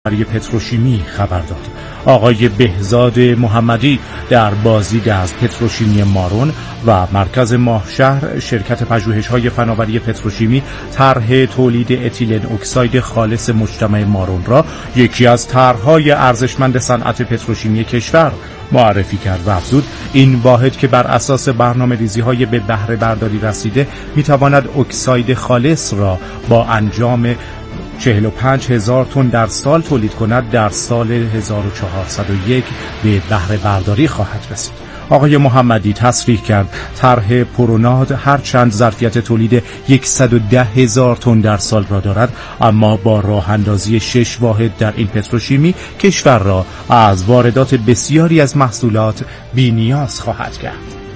پتروشیمی خبر داد. آقای بهزاد محمدی در بازدید از پتروشیمی مارون و مرکز ماهشهر شرکت پژوهش‌های فناوری پتروشیمی طرح تولید اتیلن اکساید خالص مجتمع مارون را یکی از طرح‌های ارزشمند صنعت پتروشیمی کشور معرفی کرد و افزود این واحد که بر اساس برنامه‌ریزی‌های به بهره برداری رسیده می‌تواند اکساید خالص را با انجام 45,000 تن در سال تولید کند در سال 1401 به بهره برداری خواهد رسید. آقای محمدی تصریح کرد طرح پروناد هرچند ظرفیت تولید 110,000 تن در سال را دارد، اما با راه اندازی 6 واحد در این پتروشیمی کشور را از واردات بسیاری از محصولات بی‌نیاز خواهد کرد.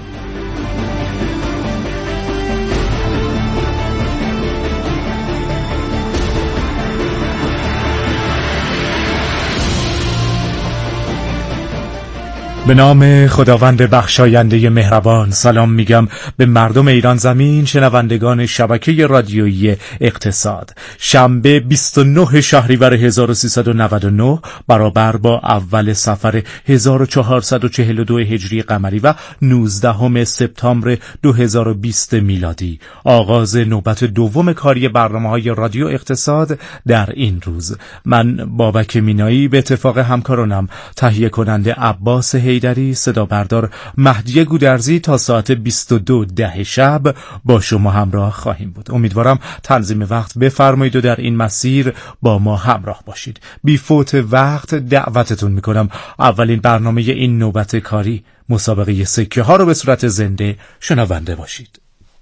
به نام خداوند بخشاینده مهربان سلام میگم به مردم ایران زمین، شنوندگان شبکه رادیویی اقتصاد. شنبه 29 شهریور 1399 برابر با اول صفر 1442 هجری قمری و 19 سپتامبر 2020 میلادی، آغاز نوبت دوم کاری برنامه‌های رادیو اقتصاد در این روز. من بابک مینایی به اتفاق همکارانم تهیه کننده عباس هیدری، صدا بردار مهدی گودرزی تا ساعت 22:10 شب با شما همراه خواهیم بود. امیدوارم تنظیم وقت بفرمایید و در این مسیر با ما همراه باشید. بی فوت وقت دعوتتون میکنم اولین برنامه این نوبت کاری، مسابقه سکه ها رو به صورت زنده شنونده باشید.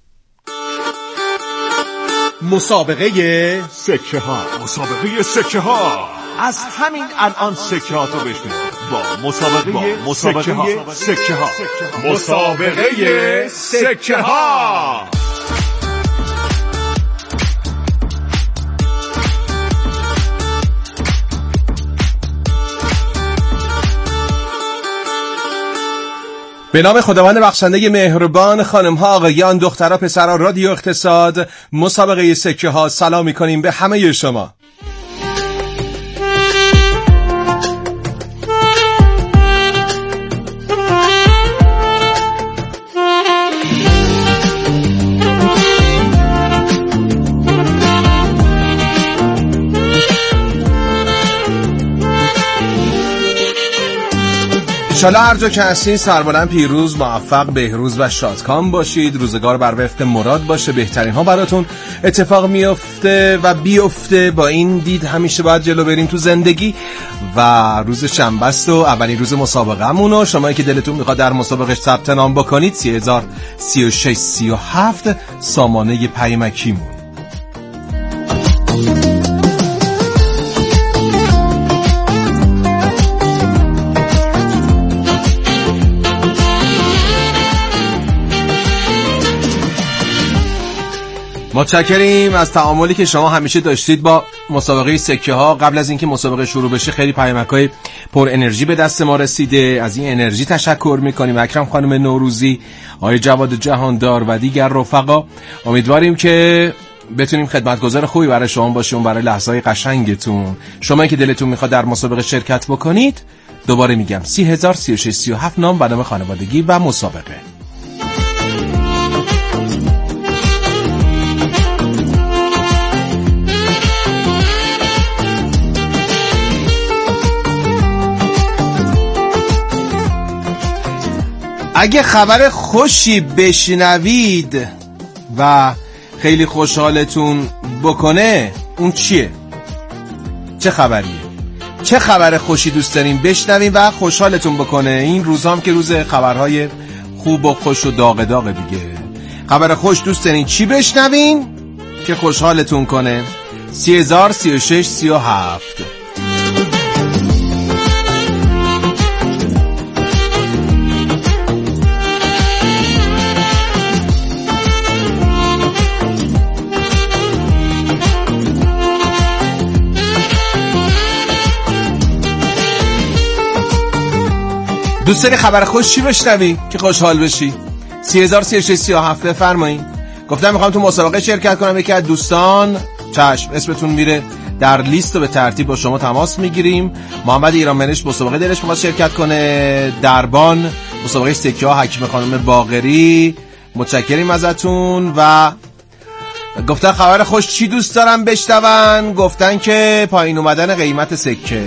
مسابقه سکه ها، مسابقه سکه ها. از همین الان سکه ها تو بشنوید با مسابقه سکه ها. مسابقه سکه ها. به نام خداوند بخشنده مهربان، خانم ها، آقایان، دخترها، پسرها، رادیو اقتصاد، مسابقه سکه ها سلام میکنیم به همه شما. انشالله هر جا که هستین سربلند، پیروز، موفق، بهروز و شادکام باشید. روزگار بر وفق مراد باشه، بهترین ها براتون اتفاق میفته و بیفته. با این دید همیشه باید جلو بریم تو زندگی. و روز شنبه است و اولین روز مسابقه‌مون و شمایی که دلتون میخواد در مسابقه ثبت نام بکنید 30,036,37 سامانه پیمکیمون. متشکریم از تعاملی که شما همیشه داشتید با مسابقه سکه ها. قبل از اینکه مسابقه شروع بشه خیلی پیامک‌های پر انرژی به دست ما رسیده، از این انرژی تشکر میکنیم. اکرم خانم نوروزی، آقای جواد جهاندار و دیگر رفقا. امیدواریم که بتونیم خدمتگزار خوبی برای شما باشیم، برای لحظه‌های قشنگتون. شما که دلتون میخواد در مسابقه شرکت بکنید، دوباره میگم 30,036,37 نام و نام خانوادگی و مسابقه. اگه خبر خوشی بشنوید و خیلی خوشحالتون بکنه، اون چیه؟ چه خبریه؟ چه خبر خوشی دوست دارین بشنوین و خوشحالتون بکنه؟ این روزام که روز خبرهای خوب و خوش و داغ داغ دیگه. خبر خوش دوست دارین چی بشنوین که خوشحالتون کنه؟ 30,036,37. دوست داری خبر خوش چی بشنوی که خوشحال بشی؟ 30,036,37 بفرمایید. گفتم میخوام تو مسابقه شرکت کنم. یکی از دوستان چشم اسمتون میره در لیست و به ترتیب با شما تماس میگیریم. محمد ایرانمنش مسابقه دلش میخواد شرکت کنه. دربان مسابقه سکه ها حکیم خانم باقری، متشکریم ازتون. و گفتن خبر خوش چی دوست دارن بشنون؟ گفتن که پایین اومدن قیمت سکه.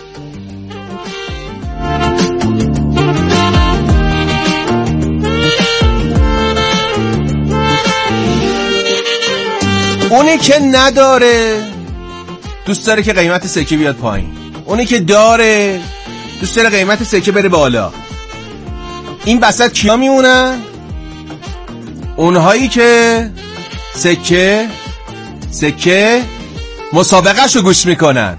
اونی که نداره دوست داره که قیمت سکه بیاد پایین، اونی که داره دوست داره قیمت سکه بره بالا. این وسط کیا میمونن؟ اونهایی که سکه مسابقهشو گوش میکنن.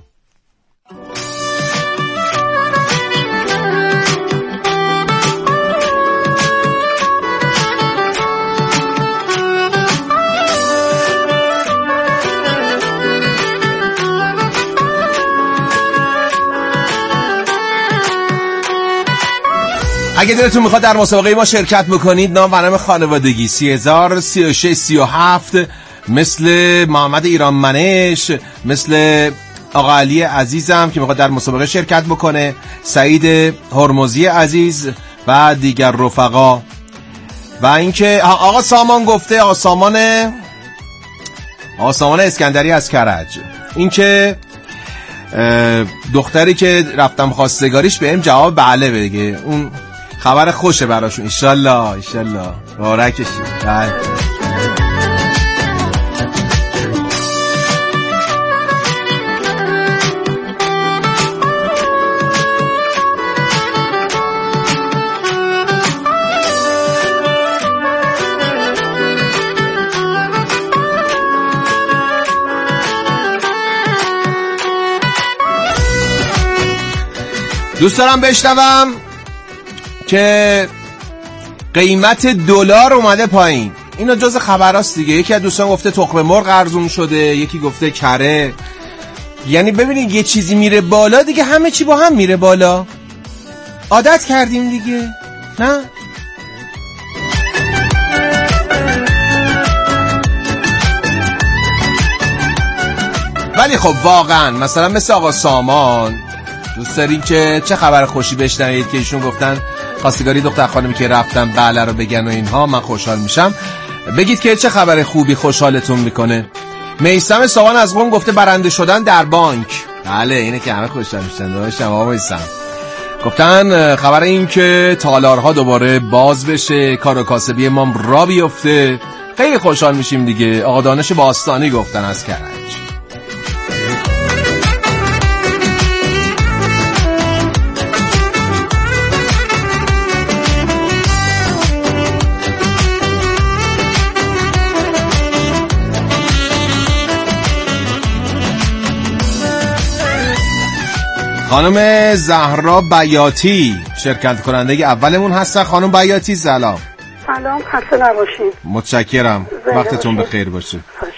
اگه دلتون میخواد در مسابقه ما شرکت بکنید، نام و نام خانوادگی 303637 مثل محمد ایرانمنش، مثل آقا علی عزیزم که میخواد در مسابقه شرکت بکنه، سعید هرمزی عزیز و دیگر رفقا. و اینکه آقا سامان گفته، آقا سامان اسکندری از کرج، اینکه دختری که رفتم خواستگاریش بهم جواب بله بگه، اون خبر خوشه براشون. انشالله بارکشی. دوست دارم بشنوم که قیمت دلار اومده پایین. اینا جز خبراست دیگه. یکی از دوستان گفته تخم مرغ ارزون شده، یکی گفته کره. یعنی ببینید یه چیزی میره بالا دیگه همه چی با هم میره بالا. عادت کردیم دیگه، نه؟ ولی خب واقعا مثلا مثل آقا سامان دوست داریم که چه خبر خوشی بشنوید که ایشون گفتن خواستگاری دختر خانمی که رفتن بله رو بگن و اینها، من خوشحال میشم. بگید که چه خبر خوبی خوشحالتون میکنه. میثم ساوان از قم گفته برنده شدن در بانک. بله اینه که همه خوشحال میشن. داشتم آقا میثم گفتن خبر این که تالارها دوباره باز بشه، کار و کاسبی ما را بیفته، خیلی خوشحال میشیم دیگه. آقا دانش باستانی گفتن از کرج. خانم زهرا بیاتی شرکت کننده اولمون هستن. خانم بیاتی سلام. سلام، خسته نباشید. متشکرم، وقتتون بخیر باشه.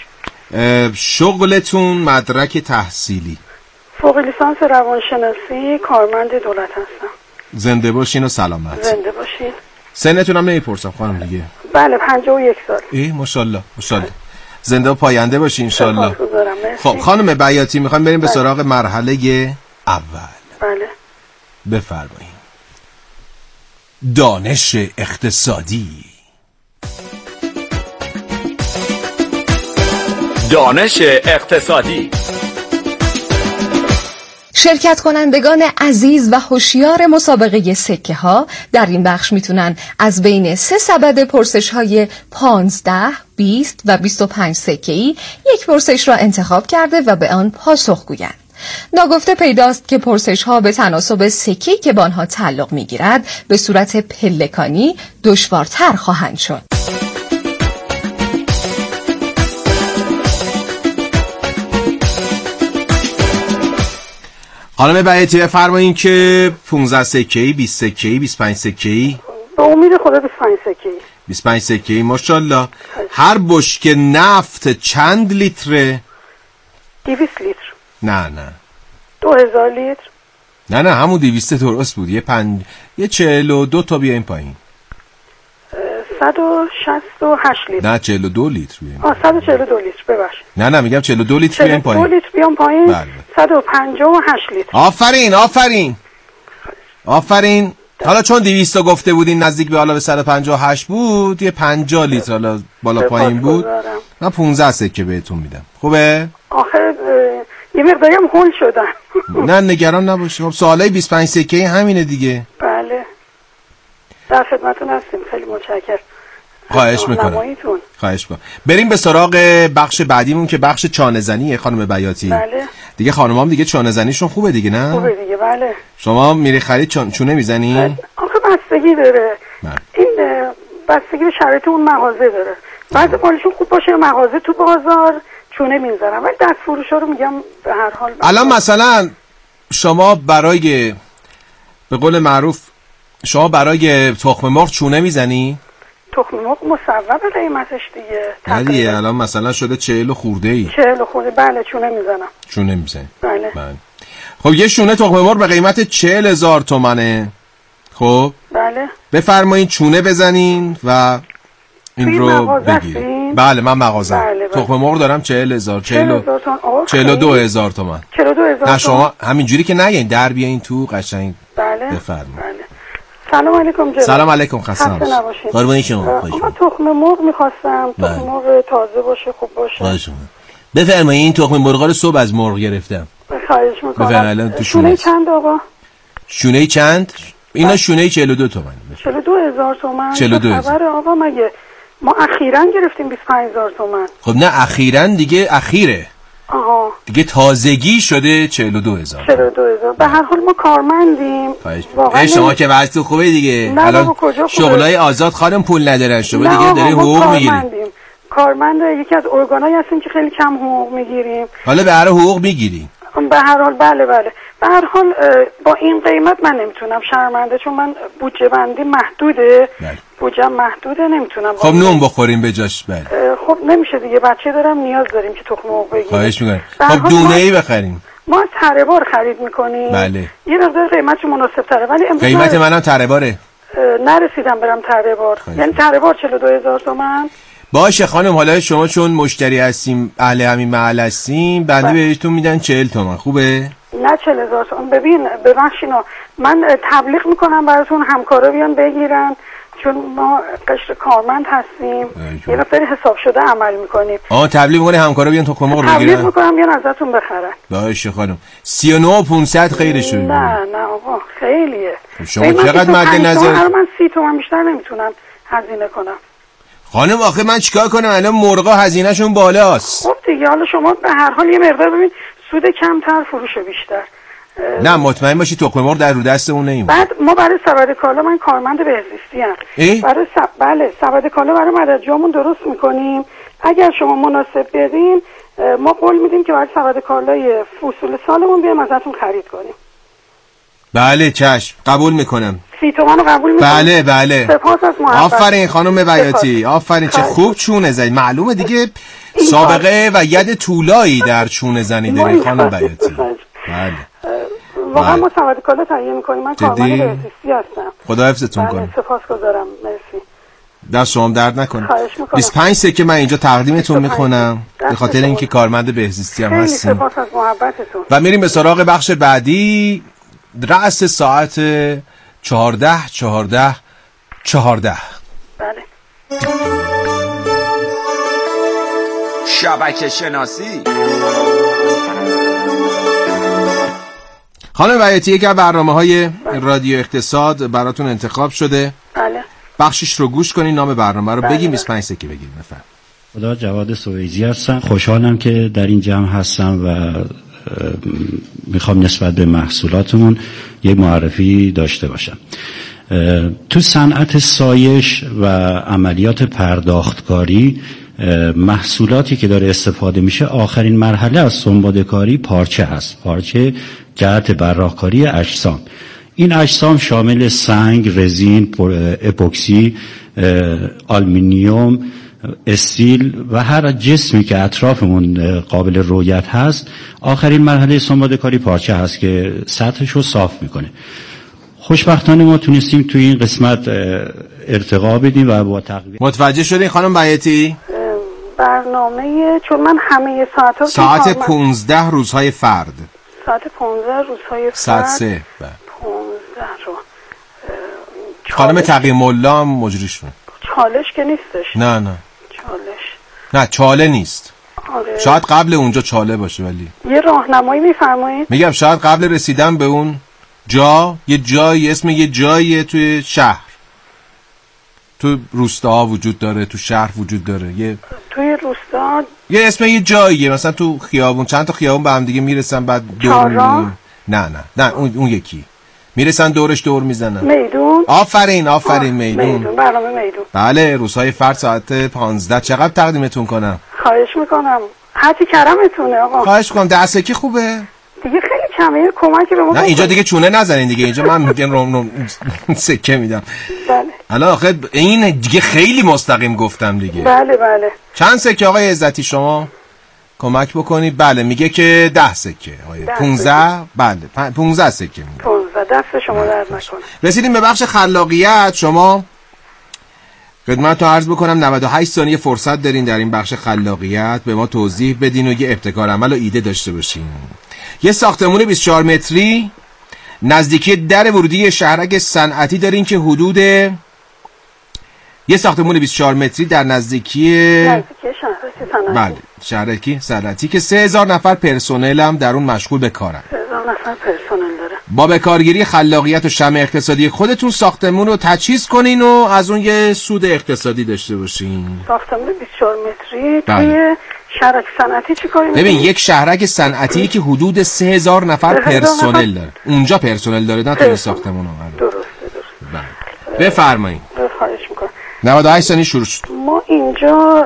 شغلتون، مدرک تحصیلی؟ فوق لیسانس روانشناسی، کارمند دولت هستم. زنده باشین و سلامت. زنده باشین. سنتون هم نمیپرسم خانم دیگه. بله 51 سال. ماشاءالله زنده و پاینده باشین انشالله. خب خانم بیاتی میخوایم بریم به سراغ مرحله اول. بله بفرمایید. دانش اقتصادی. دانش اقتصادی. شرکت کنندگان عزیز و هوشیار مسابقه سکه ها در این بخش میتونن از بین 3 سبد پرسش های 15, 20 و 25 سکه‌ای یک پرسش را انتخاب کرده و به آن پاسخ گویند. ناگفته پیداست که پرسش ها به تناسب سکه‌ای که به آنها تعلق میگیرد به صورت پلکانی دشوارتر خواهند شد. خانم بیاتی بفرمایید که 15 سکه‌ای، 20 سکه‌ای، 25 سکه‌ای؟ به امید خدا 25 سکه‌ای. 25 سکه‌ای ماشاءالله. هر بشکه نفت چند لیتره؟ 200 لیتر. نه 2000 لیتر. نه همون 200 درست بود. یه 42 تا بیاین پایین. 168 لیتر. نه 42 لیتر بیاین. 142 لیتر ببخشید. نه میگم 42 لیتر بیاین پایین. 42 لیتر بیام پایین. بله. 158 لیتر. آفرین. حالا چون 200 گفته بودین نزدیک به حالا به 158 بود، یه 50 لیتر حالا بالا پایین بود. من 15 سکه بهتون میدم. خوبه؟ آخه یه مقداری هم هول شدم. نه نگران نباشید. خب سوالای 25 سکه همینه دیگه. بله. در خدمتتون هستیم. خیلی متشکرم. خواهش میکنم. بریم به سراغ بخش بعدیمون که بخش چانه زنیه خانم بیاتی. بله. دیگه خانمام دیگه چانه زنیشون خوبه دیگه نه؟ خوبه دیگه بله. شما میری خرید چونه میزنی؟ بله. آخه بستگی داره. بله. این بستگی به شرایط اون مغازه داره. بعضی مالشون خوب باشه مغازه تو بازار چونه میذارم ولی دست فروشا رو میگم به هر حال. الان مثلا شما برای به قول معروف شما برای تخم مرغ چونه میزنی؟ تخم مرغ مصوب قیمتش دیگه. نه دیگه الان مثلا شده 40 خورده ای. 40 خورده بله چونه میزنم. چونه میزنی؟ بله. خب یه شونه تخم مرغ به قیمت 40,000 تومنه. خب بله. بفرمایید چونه بزنین و این رو بگیرید. بله من مغازم. بله. تخم مرغ دارم 40,000 42,000 تومان. 42,000. نه شما همینجوری که نگین در بیاین تو قشنگ. بله. بفرمایید. بله. سلام علیکم جناب. سلام علیکم خسته نباشید. قربان شما. من تخم مرغ می‌خواستم. تخم مرغ تازه باشه خوب باشه. بفرمایید این تخم مرغا رو صبح از مرغ گرفتم. خواهش می‌کنم. بفرمایید. شونه چند آقا؟ شونه چند؟ اینا شونه 42 تومن. 42,000 تومان. 42,000. خبر آقا مگه ما اخیراً گرفتیم 25,000 تومان. خب نه اخیراً دیگه اخیره. آها. دیگه تازگی شده 42,000. 42,000. به هر حال ما کارمندیم. واقعا شما که وضعیتون خوبه دیگه. الان شغلای آزاد خانم پول ندارن شما دیگه داری حقوق میگیریم. کارمند یکی از ارگانایی هستیم که خیلی کم حقوق میگیریم. حالا به هر حقوق میگیریم. به هر حال بله. به هر حال با این قیمت من نمیتونم شرمنده چون من بودجه بندی محدوده. بودجه محدوده نمیتونم. خب نون بخوریم به جاش. بله. خب نمیشه دیگه بچه دارم نیاز داریم که تخم مرغ بگیریم. خواهش می‌کنم. خب دونه‌ای بخریم. ما از تره بار خرید میکنیم. بله. یه مقدار قیمتش مناسب تره ولی امروز قیمت منم تره باره. نرسیدم برم تره بار. یعنی تره بار 42,000 تومان. باشه خانم حالا شما چون مشتری هستیم اهل همین محل هستیم بنده بهتون میدن 40 تومن خوبه؟ نه 40,000 تومن. ببین ببخشینا من تبلیغ میکنم براتون همکارا بیان بگیرن چون ما قشر کارمند هستیم یه مقداری حساب شده عمل میکنیم. تبلیغ میکنه همکارا بیان تخم مرغ بگیرن؟ تبلیغ میکنم بیان ازتون بخرن. باشه خانم 39,500 خیرشه. نه آقا خیلیه. شما چقدر مد نظر؟ من 30 تومن بیشتر نمیتونم هزینه کنم. خانم آخه من چیکار کنم الان مرغا هزینه‌شون بالاست. خب دیگه حالا شما به هر حال یه مقدار ببین سود کمتر فروش بیشتر. نه مطمئن باشی تخم مرغ در رو دستمون نمیمونه. بعد ما برای سبد کالا من کارمند بهزیستی ام. برای بله سبد کالا برای مددجامون درست میکنیم. اگر شما مناسب بدین ما قول میدیم که برای سبد کالای فصول سالمون بیام ازتون خرید کنیم. بله چشم قبول میکنم. 30 تومن رو قبول میکنم. بله. سپاس از محبت. آفرین خانم بیاتی. آفرین چه خوب چونه زنی. معلومه دیگه سابقه و ید طولایی در چونه زنی داری خانم بیاتی. بله. واقعا ما سبد کالا تهیه میکنیم. من کارمند بهزیستی هستم. خدا حفظتون کنه. سپاسگزارم. مرسی. دست شما درد نکنه. 25 سکه من اینجا تقدیمتون میکنم به خاطر اینکه کارمند بهزیستی هم هستیم. خیلی سپاس از محبتتون. و میریم به سراغ بخش بعدی رأس ساعت 14. بله. شبکه شناسی. خانم بیاتی یکی از برنامه‌های رادیو اقتصاد براتون انتخاب شده. بله. بخشش رو گوش کنین نام برنامه رو بگیم 25 سکه بگیم بفرم. خدا جواد سویزی هستم. خوشحالم که در این جمع هستم و میخوام نسبت به محصولاتمون یه معرفی داشته باشم. تو صنعت سایش و عملیات پرداختکاری محصولاتی که داره استفاده میشه آخرین مرحله از سنباده‌کاری پارچه هست. پارچه جهت براق‌کاری اجسام. این اجسام شامل سنگ، رزین، اپوکسی، آلومینیوم، استیل و هر جسمی که اطرافمون قابل رؤیت هست آخرین مرحله سنباده‌کاری پارچه هست که سطحش رو صاف میکنه. خوشبختانه ما تونستیم توی این قسمت ارتقا بدیم و با تقویت. متوجه شدین خانم بیاتی؟ برنامه چون من همه ساعت 15 روزهای فرد. ساعت 15 روزهای فرد. ساعت 3. 15 رو. خانم تقی مولا هم مجریشون. چالش که نیستش. نه چالش. نه چاله نیست. آره. شاید قبل اونجا چاله باشه ولی. یه راهنمایی میفرمایید؟ میگم شاید قبل رسیدن به اون جا یه جایی اسم یه جایی توی شهر. تو روستاها وجود داره، تو شهر وجود داره. توی روستا یه اسم یه جاییه، مثلا تو خیابون چند تا خیابون به هم دیگه میرسن بعد دور نه اون یکی میرسن دورش دور میزنن. میدون. آفرین میدون. برنامه میدون. بله روزهای فرد ساعت 15. چقدر تقدیمتون کنم؟ خواهش میکنم. هرچی کرمتونه آقا. خواهش میکنم. 10 سکه خوبه؟ دیگه خیلی کمه، کمکی به ما. نه اینجا دیگه چونه نزنین دیگه، اینجا من میگم روم سکه میدم. بله. الان آخه این دیگه خیلی مستقیم گفتم دیگه. بله. چند سکه آقای عزتی شما کمک بکنید؟ بله میگه که 10 سکه آقای 15. بله 15 سکه میگه. 15. دست شما درد نکنه. رسیدیم به بخش خلاقیت. شما خدمتتون عرض بکنم 98 ثانیه فرصت دارین در این بخش خلاقیت به ما توضیح بدین و یه ابتکار عمل و ایده داشته باشین. یه ساختمون 24 متری نزدیکی در ورودی شهرک صنعتی دارین که حدود یه ساختمون 24 متری در نزدیکی شهرک صنعتی. بله شهرکی صنعتی که 3000 نفر پرسنل هم در اون مشغول به کارن. 3000 نفر پرسنل داره. با به کارگیری خلاقیت و شمع اقتصادی خودتون ساختمون رو تجهیز کنین و از اون یه سود اقتصادی داشته باشین. ساختمون 24 متری توی شهرک صنعتی چی کاری می‌کنی؟ ببین یک شهرک صنعتی که حدود 3000 نفر پرسنل داره. اونجا پرسنل داره نه توی ساختمون هم. درسته. بله. بفرمایید. خواهش می‌کنم. 98 ثانیه شروع شد. ما اینجا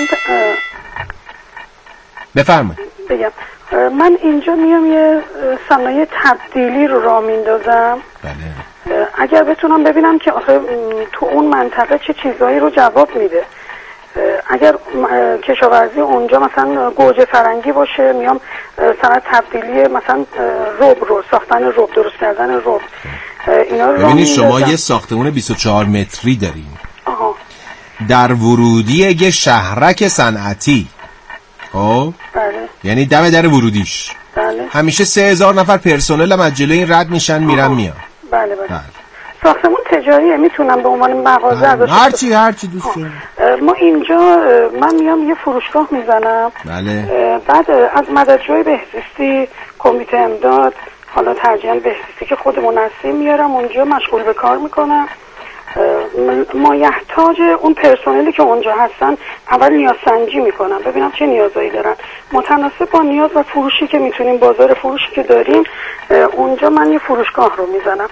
بفرمایید. بگم من اینجا میام یه صنایع تبدیلی رو راه میندازم. بله. اگر بتونم ببینم که آخه تو اون منطقه چه چیزایی رو جواب میده. اگر کشاورزی اونجا مثلا گوجه فرنگی باشه، میام صنعت تبدیلی مثلا رب رو ساختن رب، درست کردن رب، اینا رو ببینید شما یه ساختمون 24 متری دارین. آها. در ورودی یه شهرک صنعتی. خب بله. یعنی دم در ورودیش. بله. همیشه 3000 نفر پرسنل هم از جلوی این رد میشن میرن میان. بله. ساختمون تجاریه، میتونم به عنوان مغازه ازش هرچی دوست دارید. ما اینجا من میام یه فروشگاه میزنم. بله. بعد از مددجوی بهزیستی، کمیته امداد، حالا ترجیحاً بهزیستی که خودمون هستیم میارم اونجا مشغول به کار میکنم. مایحتاج اون پرسنلی که اونجا هستن اول نیاز سنجی میکنم، ببینم چه نیازایی دارن، متناسب با نیاز و فروشی که میتونیم، بازار فروشی که داریم، اونجا من یه فروشگاه رو میزنم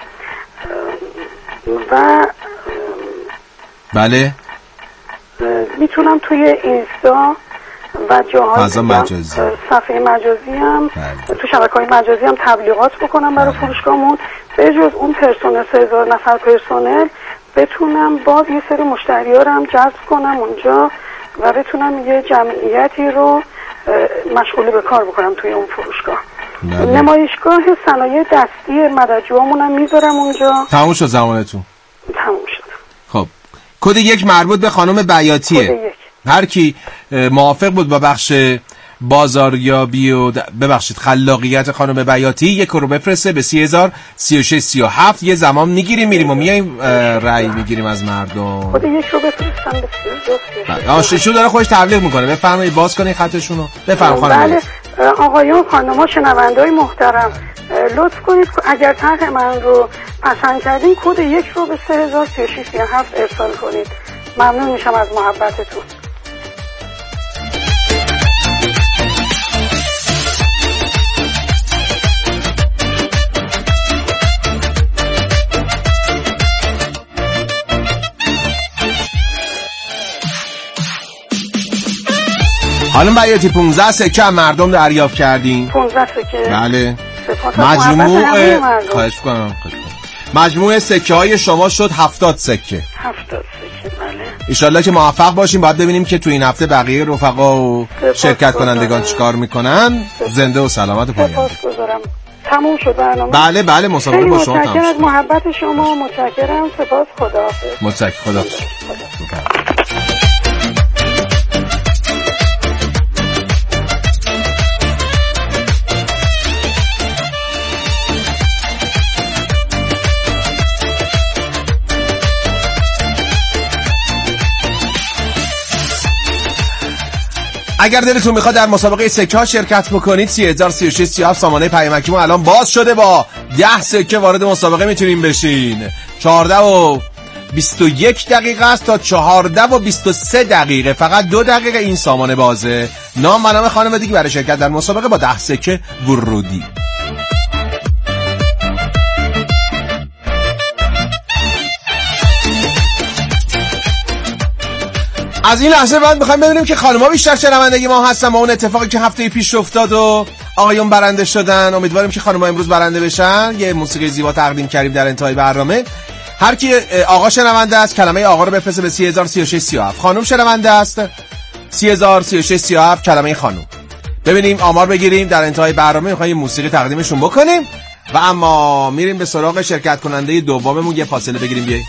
و بله میتونم توی اینستا و جاهای صفحه مجازی هم تو شبکه‌های مجازی هم تبلیغات بکنم برای فروشگاهمون. به جز اون پرسنل 3000 نفر پرسنل بتونم باز یه سری مشتری‌ها رو هم جذب کنم اونجا و بتونم یه جمعیتی رو مشغول به کار بکنم توی اون فروشگاه. نمایشگاه صنایع دستی مددجوامون هم میذارم اونجا. تموم شد زمانتون؟ تموم شد. خب کد 1 مربوط به خانم بیاتیه. کد 1. هر کی موافق بود با بخش بازاریابی و ببخشید خلاقیت خانم بیاتی 1 رو بفرسته به 30,000 36 37. یه زمان میگیریم میریم و میایم رأی میگیریم از مردم. خود 1 رو بفرستم به آشیشو داره خودش تبلیغ میکنه. بفرمایید باز کنید خطشون رو. بفرمایید خانم. بله آقایون خانم‌ها شنونده‌های محترم، لطف کنید اگر طرح من رو پسند کردین کد 1 رو به 3000 36 37 ارسال کنید. ممنون میشم از محبتتون. خانم بیاتی 15 سکه مردم دریافت کردین. 15 سکه. بله. مجموع خواهش کنم. مجموع سکه های شما شد 70 سکه. 70 سکه بله. ایشالله که موفق باشیم. باید ببینیم که تو این هفته بقیه رفقا و شرکت کنندگان چیکار میکنن. زنده و سلامت و پاینده. سپاسگزارم. تموم شد برنامه. بله مسابقه با شما تموم شد. متشکرم از محبت شما، متشکرم، سپاس، خداحافظ. خدا. اگر دلتون میخواد در مسابقه سکه ها شرکت بکنید 303637 سامانه پیامکیمون الان باز شده، با 10 سکه وارد مسابقه میتونین بشین. 14:21 دقیقه است تا 14:23 دقیقه، فقط 2 دقیقه این سامانه بازه. نام و نام خانم دیگه برای شرکت در مسابقه با 10 سکه ورودی. از این لحظه بعد میخوایم ببینیم که خانم‌ها بیشتر شنوندگی ما هستن با اون اتفاقی که هفته پیش افتاد و آقایون برنده شدن. امیدواریم که خانم‌ها امروز برنده بشن. یه موسیقی زیبا تقدیم کردیم در انتهای برنامه. هر کی آقا شنونده است کلمه آقا رو بفرسته به 303637. خانم شنونده است 303637 کلمه خانم. ببینیم آمار بگیریم. در انتهای برنامه میخوایم موسیقی تقدیمشون بکنیم و اما میریم به سراغ شرکت کننده دوممون. یه فاصله بگیریم بیایید.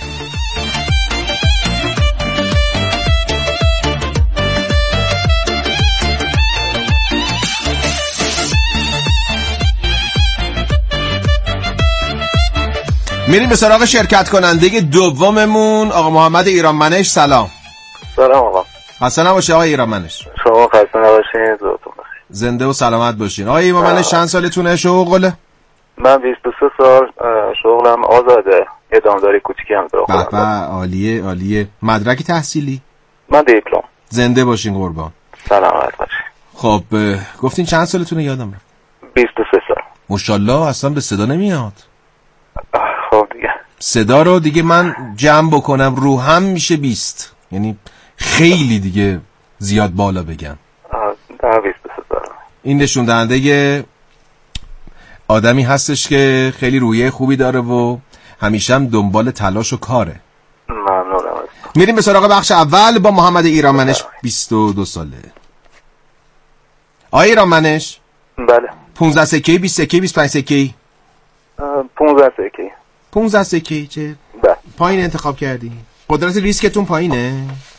میریم به سراغ شرکت کننده دوممون آقا محمد ایرانمنش. سلام آقا. خسته نباشی آقا ایرانمنش. شما خسته نباشین، روزتون بخیر. زنده و سلامت باشین. آقا ایرانمنش چند سالتونه شغل؟ من 23 سال شغلم آزاده، ادامه‌داری کوچیکی هم دارم. به عالیه. مدرک تحصیلی؟ من دیپلم. زنده باشین قربان. سلامت باشین. خب گفتین چند سالتونه؟ یادم رفت. 23 سال. ماشاءالله اصلا به صدا نمیاد. خب دیگه صدا رو دیگه من جمع بکنم رو هم میشه 20، یعنی خیلی دیگه زیاد بالا بگم. 23 سال. این نشون دهنده آدمی هستش که خیلی رویه خوبی داره و همیشه هم دنبال تلاش و کاره. ممنونم. میریم به سراغ بخش اول با محمد ایرانمنش. 22 ساله. آقای ایرانمنش. بله. 15 سکه‌ای، 20 سکه‌ای، 25 سکه‌ای؟ 15 سکه‌ای. 15 سکه‌ای. چه بله. پایین انتخاب کردی؟ قدرت ریسکتون پایینه؟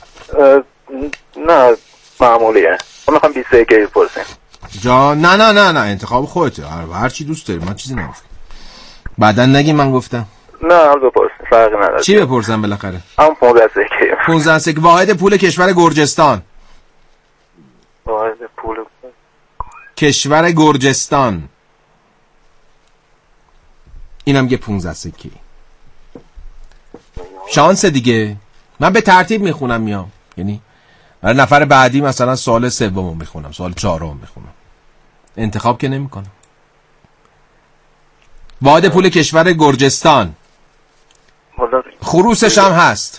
نه معمولیه. من میخوام 20 سکه‌ای بپرسیم. نه انتخاب خودته. هر چی دوست داری، من چیزی نگفتم. بعدن نگی من گفتم. نه بپرسیم، فرقی نداره. چی بپرسم بالاخره؟ هم 15 سکه‌ای. 15 سکه. واحد پول کشور گرجستان. واحد پول کشور گرجستان. اینم یه 15 سکه. شانس دیگه. من به ترتیب میخونم میام، یعنی برای نفر بعدی مثلا سوال سومو میخونم، سوال چهارم میخونم، انتخاب که نمیکنم. واحد پول کشور گرجستان. خروسش هم هست.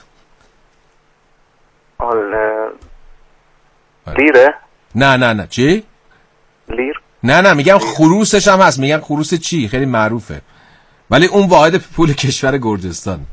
لیره؟ نه چی؟ لیر؟ نه میگم خروسش هم هست. میگم خروس چی؟ خیلی معروفه، ولی اون واحد پول کشور گرجستان.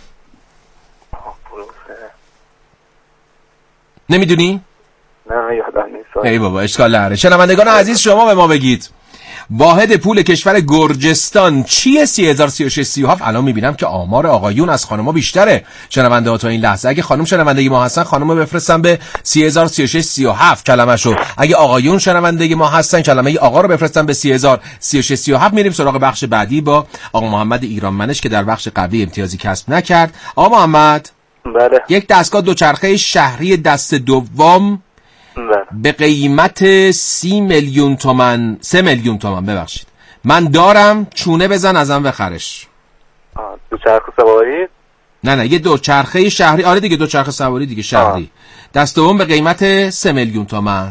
نمیدونی؟ نه یادم نیست. ای بابا اشکال نداره. شنوندگان عزیز شما به ما بگید واحد پول کشور گرجستان چیه؟ 303637. الان میبینم که آمار آقایون از خانم‌ها بیشتره. شنونده ها تا این لحظه اگه خانم شنونده ما هستن خانم‌ها بفرستن به 303637 کلمه‌شو. اگه آقایون شنونده ما هستن کلمه آقا رو بفرستن به 303637. میریم سراغ بخش بعدی با آقا محمد ایرانمنش که در بخش قبلی امتیازی کسب نکرد. آقا محمد. بله. یک دستگاه دوچرخه شهری دست دوم به قیمت 3 میلیون تومان ببخشید من دارم، چونه بزن ازم بخرش. دوچرخه سواری؟ نه یه دوچرخه شهری. آره دیگه دوچرخه سواری دیگه شهری. دست دوم به قیمت 3 میلیون تومان.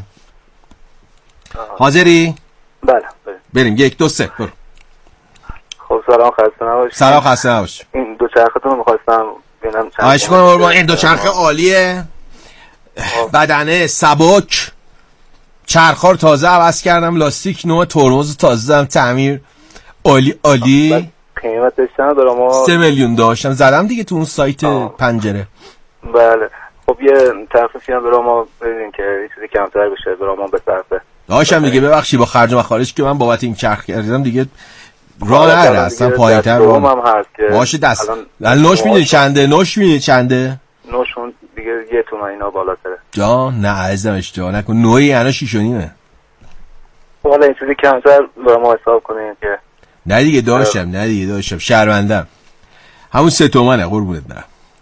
حاضری؟ بله. بریم 1 2 3 برو. خب سلام، خسته نباشید. سلام، خسته نباشید. این دوچرخه‌تون رو می‌خواستم ببینم چند. آیش کنم این دوچرخه عالیه. بدنه سبک، چرخار تازه عوض کردم، لاستیک نوع، ترمز تازه زدم تعمیر. عالی. قیمتش چند داره؟ 3 میلیون داشتم زدم دیگه تو اون سایت پنجره. بله. خب یه تخفیفی هم برای ما بدین که یه چیزی کمتر بشه برای ما به صرفه. داشتم دیگه. ببخشید با خرج و مخارج که من بابت این چرخ کردم دیگه راه نره اصلا پایین‌تر دوم هم هست که باشه دست نوش میدونی چنده؟ نوشون دیگه 1 تومن اینا بالاتره. جان نه عزیزم اشتباه نکن، نوعی الان 6.5. والا این چیزی کمتر با ما حساب کنین که نه دیگه داشتم شهروندم همون 3 تومنه قربونت برم.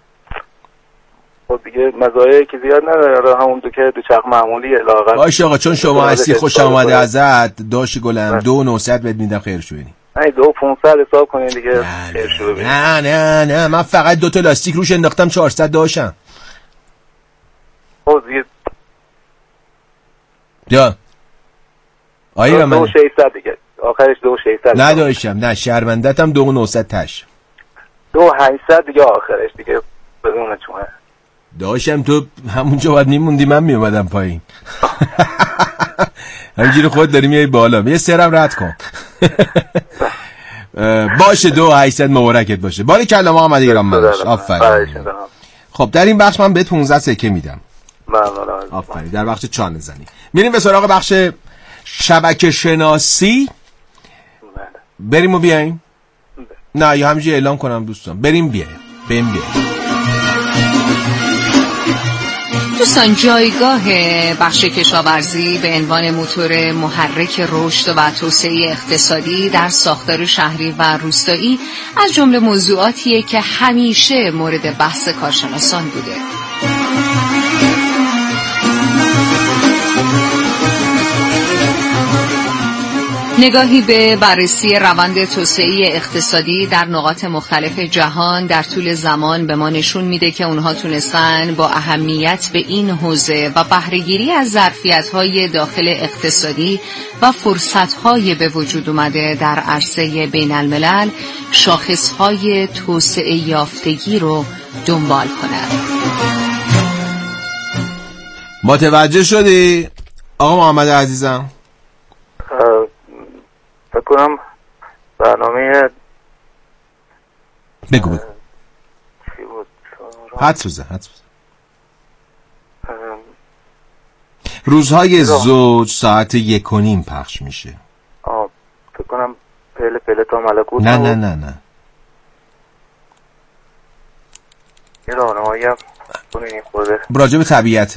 خب دیگه مزایایی که زیاد نداره، همون تو که دوچرخه معمولیه لااقل. باشه آقا چون شما هستی خوش آمده ازت داشت گلم 2,900 بهت میدم خیر شو ببینی. نه 2,500 حساب کنین دیگه خیر شو ببینی. نه من فقط 2 تا لاستیک روش انداختم 400 داشتم. خب دیگه جا آیرا من 2,600 دیگه آخرش 2,600 نداشتم. نه شرمندتم 2,900 تاش 2,800 دیگه آخرش دیگه بدون چونه داشتم. تو همونجا باید میموندی من میومدم پایین. همینجوری خود داری میای بالا. یه سرم رد کن. باشه 2,800 مبارکت باشه. باری کلا محمد ایران منش. آفرین. خب در این بخش من بهت 15 سکه میدم. ممنونم. آفرین. در بخش چانه زنی میریم به سراغ بخش شبکه شناسی. بریم و بیاییم. نه یا همینجوری اعلام کنم دوستان بریم بیاییم. دوستان جایگاه بخش کشاورزی به عنوان موتور محرک رشد و توسعه اقتصادی در ساختار شهری و روستایی از جمله موضوعاتیه که همیشه مورد بحث کارشناسان بوده. نگاهی به بررسی روند توسعه اقتصادی در نقاط مختلف جهان در طول زمان به ما نشون میده که اونها تونستن با اهمیت به این حوزه و بهره‌گیری از ظرفیت‌های داخل اقتصادی و فرصت‌های به وجود اومده در عرصه بین‌الملل شاخص‌های توسعه یافتگی رو دنبال کنن. متوجه شدی آقا محمد عزیزم؟ فکر کنم برنامه بگو حدس بزن روزهای زوج ساعت 1:30 پخش میشه. فکر کنم پله تا ملکوت. نه یه راهنمایی هم کنین خورده راجع به طبیعته.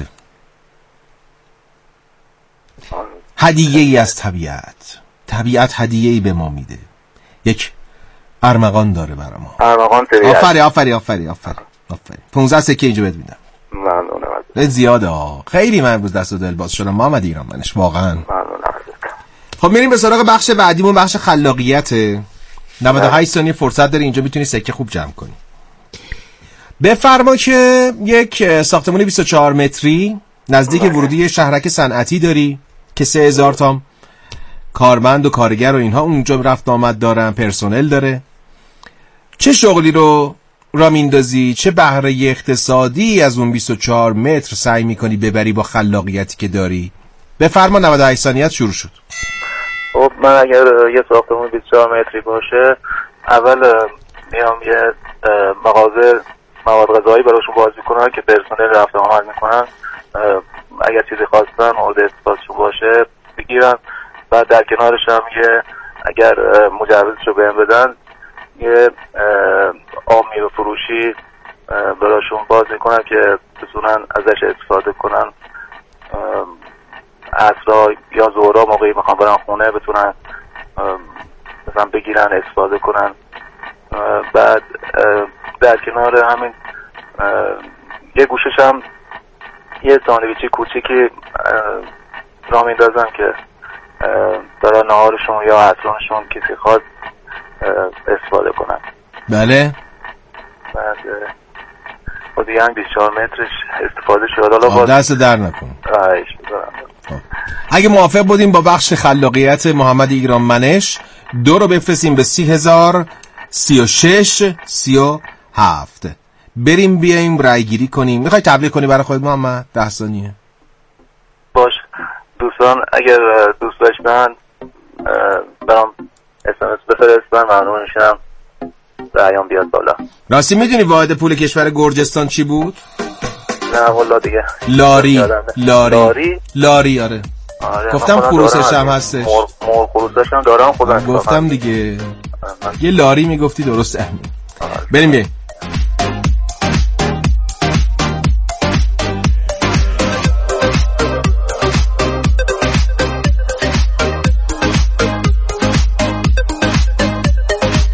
هدیه‌ای از طبیعت هدیه‌ای به ما میده. یک ارمغان داره برای ما. ارمغان طبیعت. آفرین 15 سکه اینجا بهت میدم. ممنونم. زیاده خیلی من امروز دست و دل باز شدم محمد ایران منش واقعا. ممنونم. خب میریم به سراغ بخش بعدیمون، بخش خلاقیت. 98 ثانیه فرصت داری اینجا میتونی سکه خوب جمع کنی. بفرما که یک ساختمان 24 متری نزدیک ورودی شهرک صنعتی داری که 3000 تا کارمند و کارگر و اینها اونجا رفت آمد دارن، پرسنل داره. چه شغلی رو را میندازی؟ چه بهره اقتصادی از اون 24 متر سعی میکنی ببری با خلاقیتی که داری؟ بفرما 98 ثانیه شروع شد. خب من اگر یه ساختمون 24 متری باشه اول میام یه مغازه مواد غذایی براشون باز میکنن که پرسنل رفت آمد میکنن، اگر چیزی خواستن مورد استفادهشون باشه بگیرن. بعد در کنارش هم یه اگر مجوزشو بهم بدن یه عام میوه فروشی براشون باز میکنن که بتونن ازش استفاده کنن. عصرها یا ظهرها موقعی میخوان برن خونه بتونن مثلا بگیرن استفاده کنن. بعد در کنار همین یه گوشش هم یه ساندویچی کوچیکی را میندازن که برای نهارشون یا عصرانشون کسی خواست استفاده کنن. بله. بعد دیگه هم 24 مترش استفاده شد. حالا دست در نکن. اگه موافق بودیم با بخش خلاقیت محمد ایران منش 2 رو بفرستیم به 30,036 37. بریم بیاییم رای گیری کنیم. میخوای تبلیغ کنی برای خودت محمد؟ 10 ثانیه. باش دوستان اگر دوست داشتن برام SMS بفرستن ممنون میشم. رایام بیاد بالا. راستی میدونی واحد پول کشور گرجستان چی بود؟ نه والا دیگه. لاری آره. گفتم خروسش هم هستش. خروسش هم دارم خودم گفتم دیگه. کنم. یه لاری میگفتی درست احمد. بریم